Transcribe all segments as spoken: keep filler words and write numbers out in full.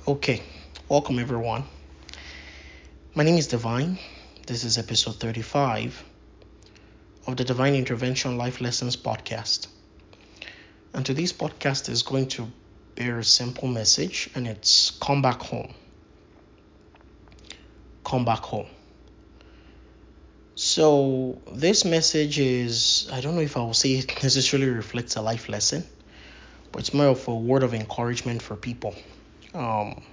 Okay, welcome everyone. My name is Divine. This is episode thirty-five of the Divine Intervention Life Lessons podcast. And today's podcast is going to bear a simple message, and it's come back home. Come back home. So, this message is, I don't know if I will say it necessarily reflects a life lesson, but it's more of a word of encouragement for people. Um,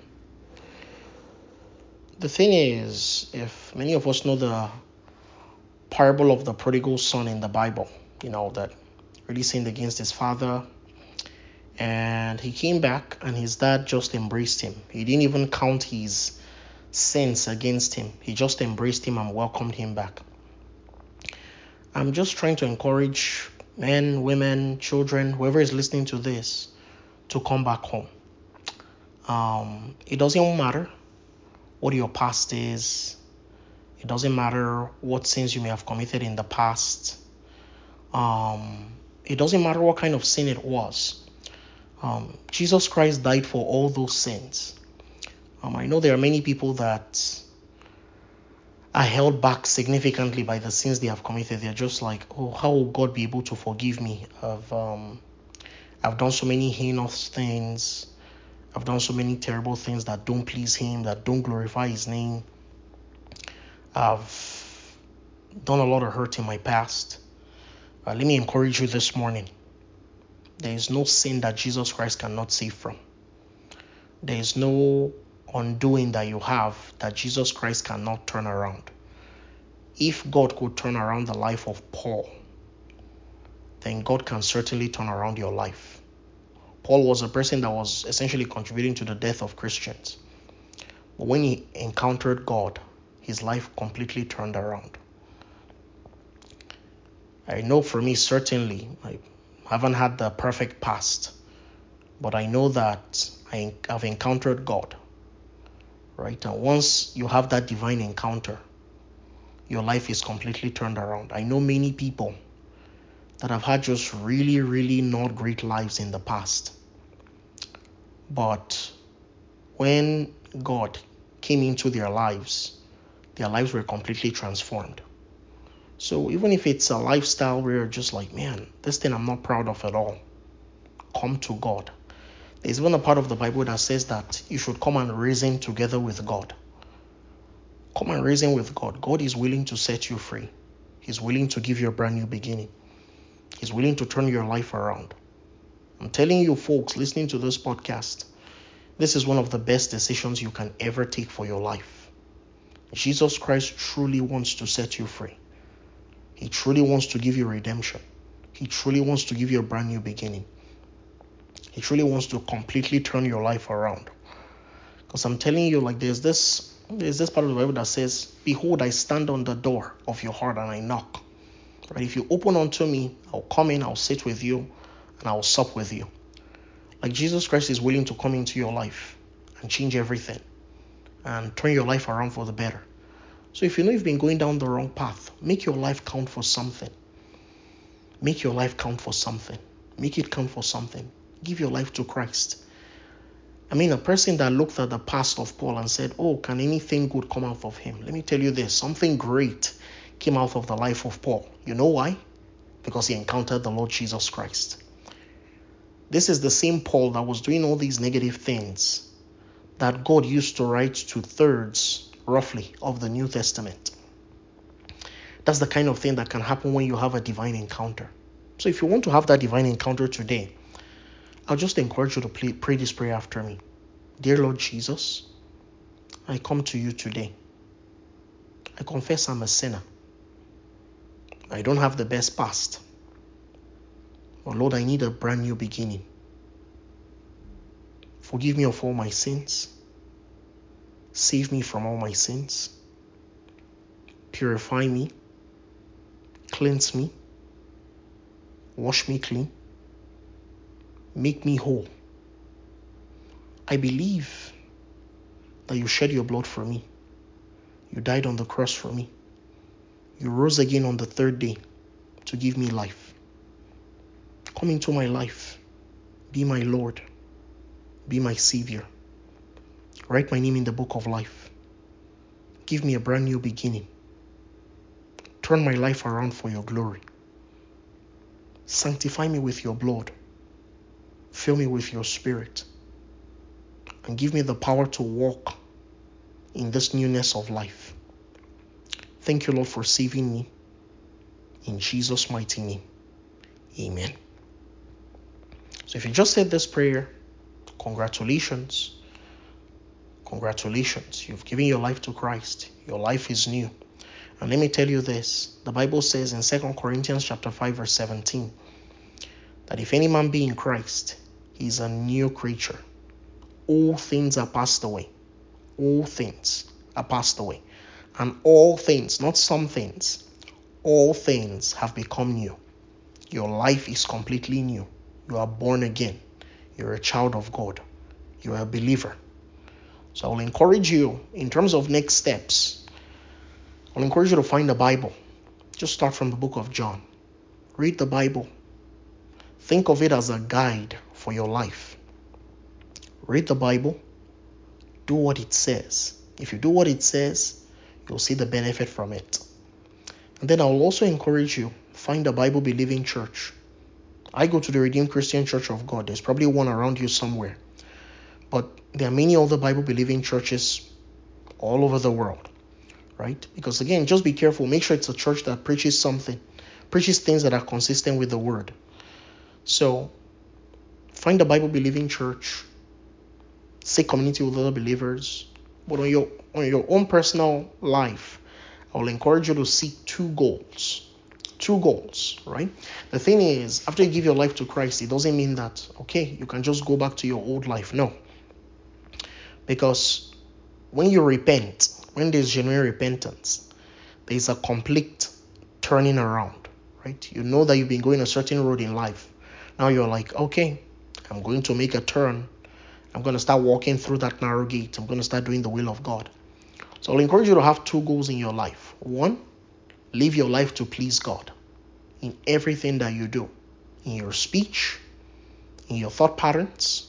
the thing is, if many of us know the parable of the prodigal son in the Bible, you know, that really sinned against his father, and he came back and his dad just embraced him. He didn't even count his sins against him. He just embraced him and welcomed him back. I'm just trying to encourage men, women, children, whoever is listening to this, to come back home. Um, it doesn't matter what your past is. It doesn't matter what sins you may have committed in the past. Um, it doesn't matter what kind of sin it was. Um, Jesus Christ died for all those sins. Um, I know there are many people that are held back significantly by the sins they have committed. They're just like, oh, how will God be able to forgive me? I've um, I've done so many heinous things. I've done so many terrible things that don't please Him, that don't glorify His name. I've done a lot of hurt in my past. Uh, let me encourage you this morning. There is no sin that Jesus Christ cannot save from. There is no undoing that you have that Jesus Christ cannot turn around. If God could turn around the life of Paul, then God can certainly turn around your life. Paul was a person that was essentially contributing to the death of Christians. But when he encountered God, his life completely turned around. I know for me, certainly, I haven't had the perfect past, but I know that I have encountered God, right? And once you have that divine encounter, your life is completely turned around. I know many people that have had just really, really not great lives in the past. But when God came into their lives, their lives were completely transformed. So even if it's a lifestyle where you're just like, man, this thing I'm not proud of at all, come to God. There's even a part of the Bible that says that you should come and reason together with God. Come and reason with God. God is willing to set you free. He's willing to give you a brand new beginning. He's willing to turn your life around. I'm telling you folks listening to this podcast, this is one of the best decisions you can ever take for your life. Jesus Christ truly wants to set you free. He truly wants to give you redemption. He truly wants to give you a brand new beginning. He truly wants to completely turn your life around. Because I'm telling you, like there's this there's this part of the Bible that says, behold, I stand on the door of your heart and I knock. Right? If you open unto me, I'll come in, I'll sit with you, and I'll sup with you. Like Jesus Christ is willing to come into your life and change everything and turn your life around for the better. So if you know you've been going down the wrong path, make your life count for something. Make your life count for something. Make it count for something. Give your life to Christ. I mean, a person that looked at the past of Paul and said, oh, can anything good come out of him? Let me tell you this, something great came out of the life of Paul. You know why? Because he encountered the Lord Jesus Christ. This is the same Paul that was doing all these negative things that God used to write two thirds, roughly, of the New Testament. That's the kind of thing that can happen when you have a divine encounter. So if you want to have that divine encounter today, I'll just encourage you to pray, pray this prayer after me. Dear Lord Jesus, I come to you today. I confess I'm a sinner. I don't have the best past. But Lord, I need a brand new beginning. Forgive me of all my sins. Save me from all my sins. Purify me. Cleanse me. Wash me clean. Make me whole. I believe that you shed your blood for me. You died on the cross for me. You rose again on the third day to give me life. Come into my life. Be my Lord. Be my Savior. Write my name in the book of life. Give me a brand new beginning. Turn my life around for your glory. Sanctify me with your blood. Fill me with your spirit. And give me the power to walk in this newness of life. Thank you, Lord, for saving me. In Jesus' mighty name. Amen. So if you just said this prayer, congratulations. Congratulations. You've given your life to Christ. Your life is new. And let me tell you this. The Bible says in Second Corinthians chapter five, verse seventeen, that if any man be in Christ, he is a new creature. All things are passed away. All things are passed away. And all things, not some things, all things have become new. Your life is completely new. You are born again. You're a child of God. You're a believer. So I'll encourage you, in terms of next steps, I'll encourage you to find the Bible. Just start from the book of John. Read the Bible. Think of it as a guide for your life. Read the Bible. Do what it says. If you do what it says, you'll see the benefit from it. And then I'll also encourage you, find a Bible-believing church. I go to the Redeemed Christian Church of God. There's probably one around you somewhere. But there are many other Bible-believing churches all over the world, right? Because again, just be careful. Make sure it's a church that preaches something, preaches things that are consistent with the word. So find a Bible-believing church, seek community with other believers. But on your, on your own personal life, I will encourage you to seek two goals. Two goals, right? The thing is, after you give your life to Christ, it doesn't mean that, okay, you can just go back to your old life. No. Because when you repent, when there's genuine repentance, there's a complete turning around, right? You know that you've been going a certain road in life. Now you're like, okay, I'm going to make a turn. I'm going to start walking through that narrow gate. I'm going to start doing the will of God. So I'll encourage you to have two goals in your life. One, live your life to please God in everything that you do, in your speech, in your thought patterns,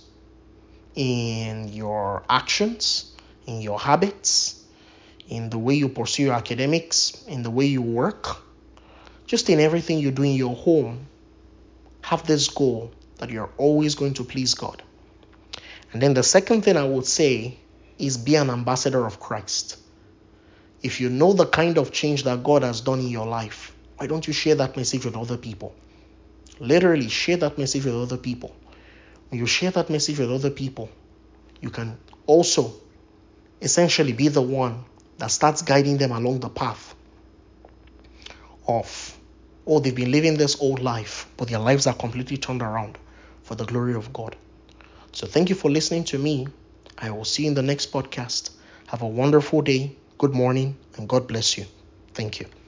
in your actions, in your habits, in the way you pursue your academics, in the way you work, just in everything you do in your home. Have this goal that you're always going to please God. And then the second thing I would say is be an ambassador of Christ. If you know the kind of change that God has done in your life, why don't you share that message with other people? Literally share that message with other people. When you share that message with other people, you can also essentially be the one that starts guiding them along the path of, oh, they've been living this old life, but their lives are completely turned around for the glory of God. So thank you for listening to me. I will see you in the next podcast. Have a wonderful day, good morning, and God bless you. Thank you.